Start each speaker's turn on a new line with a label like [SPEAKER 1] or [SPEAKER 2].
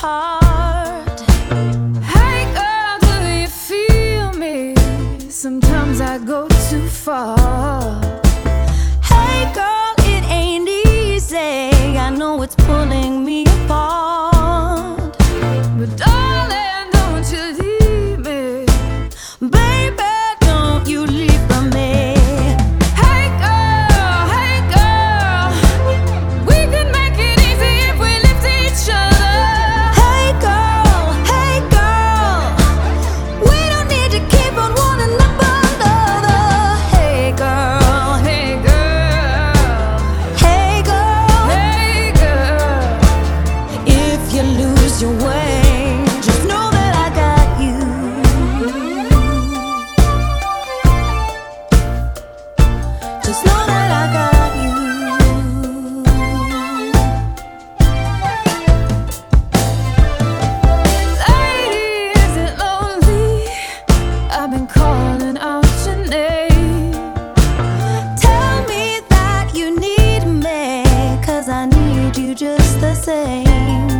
[SPEAKER 1] heart. Hey girl, do you feel me? Sometimes I go too far. Hey girl, it ain't easy. I know it's pulling me apart, but darling, don't you leave me. Baby, don't you leave from me. Hey girl, we can make it easy if we lift each other. Hey girl, we don't need to keep on one another. Hey girl, if you lose your way, just know that I got you. Just know that I got you. Lady, is it lonely? I've been calling out your name. Tell me that you need me, 'cause I need you just the same.